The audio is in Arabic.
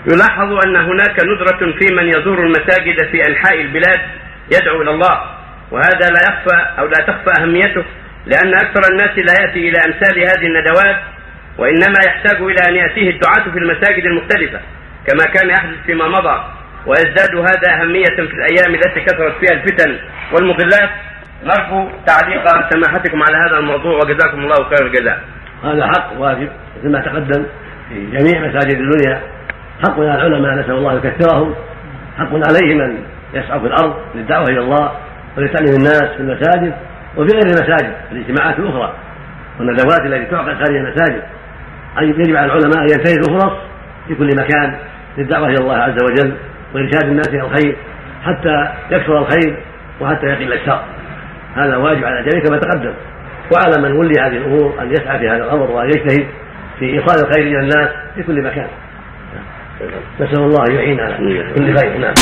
يلاحظ أن هناك ندرة في من يزور المساجد في أنحاء البلاد يدعو إلى الله، وهذا لا يخفى أو لا تخفى أهميته، لأن أكثر الناس لا يأتي إلى أمثال هذه الندوات، وإنما يحتاج إلى أن يأتيه الدعاة في المساجد المختلفة كما كان يحدث فيما مضى، ويزداد هذا أهمية في الأيام التي كثرت فيها الفتن والمضلات. نرجو تعليق سماحتكم على هذا الموضوع، وجزاكم الله خير الجزاء. هذا حق واجب مثل ما تقدم في جميع مساجد الدنيا، حق على العلماء نسأل الله يكثرهم، حق عليهم أن يسعوا في الأرض للدعوة إلى الله ولتعليم الناس في المساجد وفي غير المساجد الاجتماعات الأخرى والندوات التي تعقد خارج المساجد. يجب على العلماء أن ينتهزوا فرص في كل مكان للدعوة إلى الله عز وجل وإرشاد الناس إلى الخير حتى يكثر الخير وحتى يقل الشر. هذا واجب على الجميع كما تقدم، وعلى من ولي هذه الأمور أن يسعى في هذا الأمر وأن يجتهد في إيصال الخير إلى الناس في كل مكان. نسأل الله يعين على كل خير.